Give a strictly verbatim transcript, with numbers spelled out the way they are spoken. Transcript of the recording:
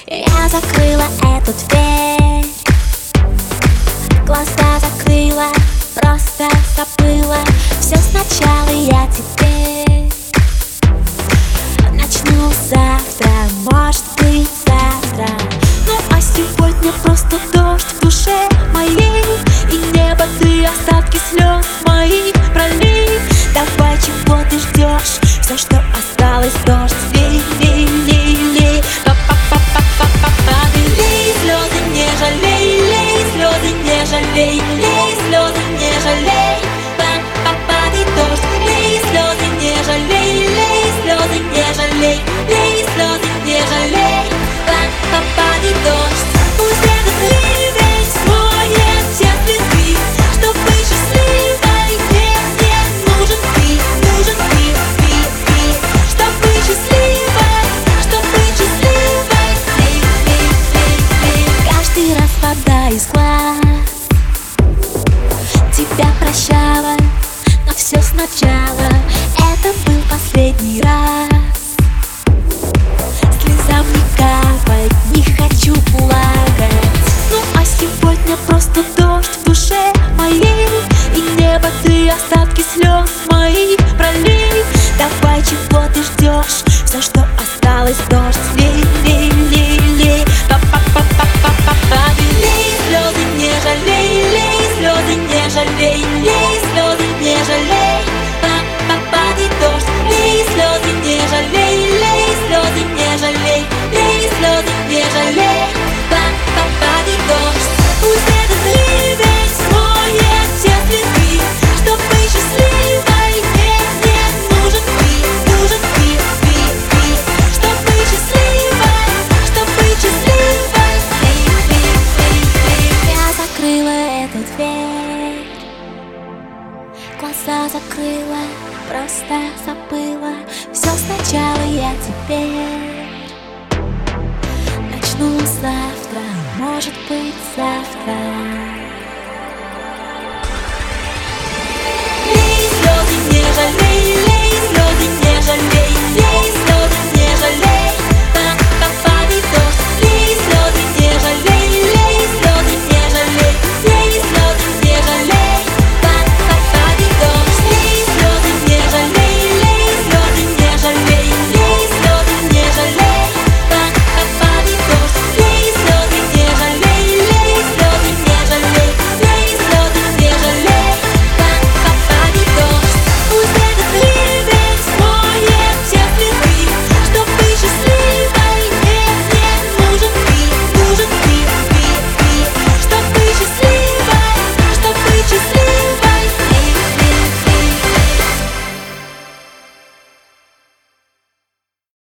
Я закрыла эту дверь, глаза закрыла, просто забыла все сначала. Я теперь начну завтра, может быть завтра. Ну а сегодня просто дождь в душе моей, и небо ты остатки слез моих пролей. Давай, чего ты ждешь? Все, что осталось, дождь, лей, лей, лей, лей. Па-па-па-па-па-па-па. Лей слезы, не жалей, лей слезы, не жалей, лей слезы, не жалей. Па-па-па-ди дождь, лей слезы, не жалей, лей слезы, не жалей, лей слезы, не жалей. Па-па-па-ди дождь. Пусть этот ливень смоет все следы, чтоб быть счастливой, нет, нет, нужен ты, нужен ты, ты, ты. Чтоб быть счастливой, чтоб быть счастливой, лей, лей, лей, лей. Каждый раз вода из глаз тебя прощала, но все сначала. Это был последний раз. Слезам не капать, не хочу плакать. Ну а сегодня просто дождь в душе моей, и небо ты остатки слез моих пролей. Давай, чего ты ждешь? Все, что осталось, дождь, лей, лей, лей, лей. Па-па-па-па-па-па-па. Лей слезы, не жалей, лей слезы, не жалей, лей слезы, не жалей. Па-па-па-ди дождь, лей слезы, не жалей, лей слезы, не жалей, лей слезы, не жалей. Па-па-па-ди дождь. Пусть этот ливень смоет все следы, чтоб быть счастливой, нет, нет, нужен ты, нужен ты, ты, ты. Чтоб быть счастливой, чтоб быть счастливой, лей, лей, лей, лей. Я закрыла эту дверь, глаза закрыла, просто забыла все сначала. Я теперь начну знать.